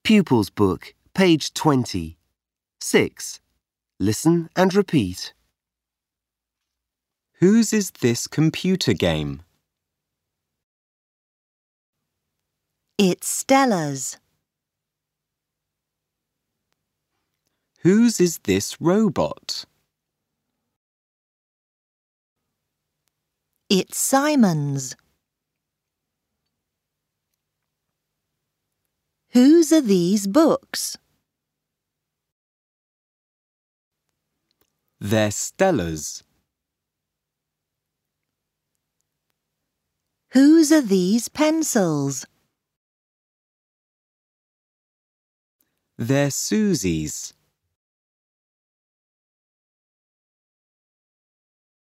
Pupils Book, page 20. 6. Listen and repeat. Whose is this computer game? It's Stella's. Whose is this robot? It's Simon's. Whose are these books? They're Stella's. Whose are these pencils? They're Susie's.